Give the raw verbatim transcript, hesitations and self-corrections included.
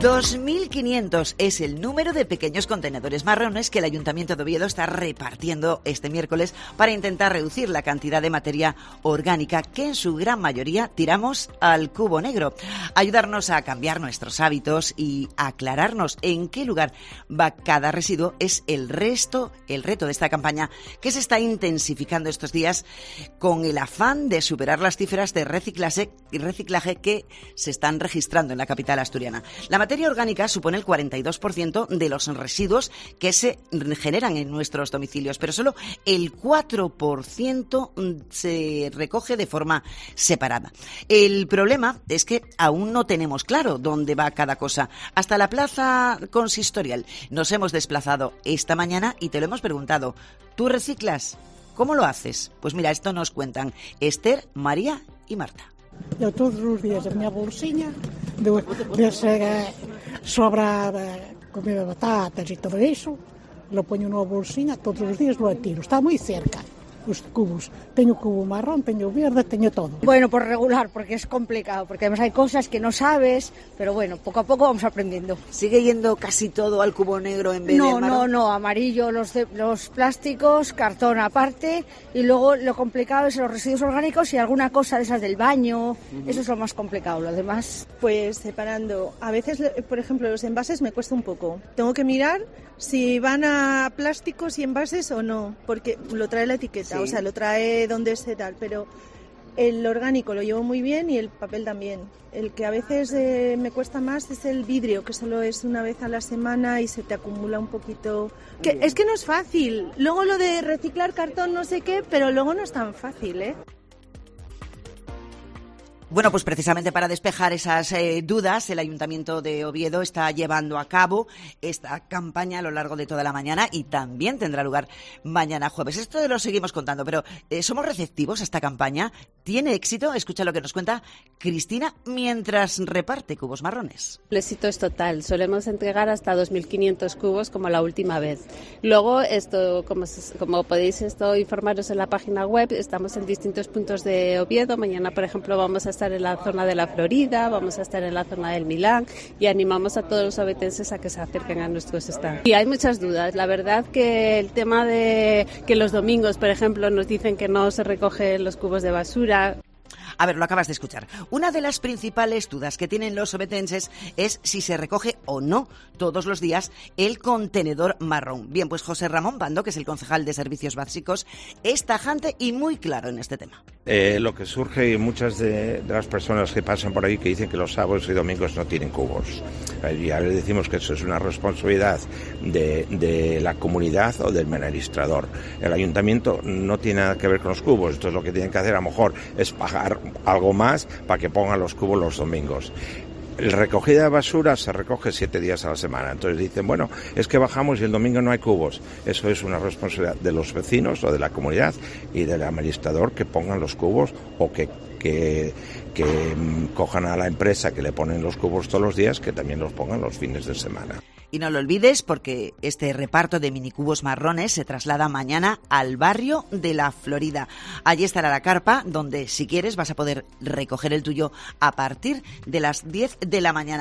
dos mil quinientos es el número de pequeños contenedores marrones que el Ayuntamiento de Oviedo está repartiendo este miércoles para intentar reducir la cantidad de materia orgánica que en su gran mayoría tiramos al cubo negro. Ayudarnos a cambiar nuestros hábitos y aclararnos en qué lugar va cada residuo es el resto, el reto de esta campaña que se está intensificando estos días con el afán de superar las cifras de reciclaje, reciclaje que se están registrando en la capital asturiana. La materia orgánica supone el cuarenta y dos por ciento de los residuos que se generan en nuestros domicilios, pero solo el cuatro por ciento se recoge de forma separada. El problema es que aún no tenemos claro dónde va cada cosa. Hasta la plaza consistorial nos hemos desplazado esta mañana y te lo hemos preguntado. ¿Tú reciclas? ¿Cómo lo haces? Pues mira, esto nos cuentan Esther, María y Marta. Eu todos os días a minha bolsinha, de, de se sobra comida, batatas e todo isso, lo ponho numa bolsinha, todos os días lo atiro. Está moi cerca os cubos. Teño cubo marrón, teño verde, teño todo. Bueno, por regular, porque es complicado, porque además hay cosas que no sabes, pero bueno, poco a poco vamos aprendiendo. ¿Sigue yendo casi todo al cubo negro en vez no, de marrón? No, no, amarillo, los, de, los plásticos, cartón aparte, y luego lo complicado es los residuos orgánicos y alguna cosa de esas del baño, uh-huh. Eso es lo más complicado, lo demás... Pues separando, a veces, por ejemplo, los envases me cuesta un poco. Tengo que mirar si van a plásticos y envases o no, porque lo trae la etiqueta. Sí. O sea, lo trae donde esté tal, pero el orgánico lo llevo muy bien y el papel también. El que a veces eh, me cuesta más es el vidrio, que solo es una vez a la semana y se te acumula un poquito. Que, es que no es fácil. Luego lo de reciclar cartón no sé qué, pero luego no es tan fácil, ¿eh? Bueno, pues precisamente para despejar esas eh, dudas, el Ayuntamiento de Oviedo está llevando a cabo esta campaña a lo largo de toda la mañana y también tendrá lugar mañana jueves. Esto lo seguimos contando, pero eh, ¿somos receptivos a esta campaña? ¿Tiene éxito? Escucha lo que nos cuenta Cristina mientras reparte cubos marrones. El éxito es total. Solemos entregar hasta dos mil quinientos cubos como la última vez. Luego, esto, como, como podéis esto informaros en la página web, estamos en distintos puntos de Oviedo. Mañana, por ejemplo, vamos a estar en la zona de la Florida, vamos a estar en la zona del Milán y animamos a todos los ovetenses a que se acerquen a nuestros stands. Y hay muchas dudas. La verdad que el tema de que los domingos, por ejemplo, nos dicen que no se recogen los cubos de basura. A ver, lo acabas de escuchar. Una de las principales dudas que tienen los ovetenses es si se recoge o no todos los días el contenedor marrón. Bien, pues José Ramón Bando, que es el concejal de Servicios Básicos, es tajante y muy claro en este tema. Eh, lo que surge y muchas de, de las personas que pasan por ahí que dicen que los sábados y domingos no tienen cubos. Eh, ya les decimos que eso es una responsabilidad de, de la comunidad o del administrador. El ayuntamiento no tiene nada que ver con los cubos. Entonces lo que tienen que hacer a lo mejor es pagar algo más para que pongan los cubos los domingos. La recogida de basura se recoge siete días a la semana. Entonces dicen, bueno, es que bajamos y el domingo no hay cubos. Eso es una responsabilidad de los vecinos o de la comunidad y del administrador que pongan los cubos o que, que, que um, cojan a la empresa que le ponen los cubos todos los días, que también los pongan los fines de semana. Y no lo olvides porque este reparto de minicubos marrones se traslada mañana al barrio de la Florida. Allí estará la carpa donde, si quieres, vas a poder recoger el tuyo a partir de las diez de la mañana.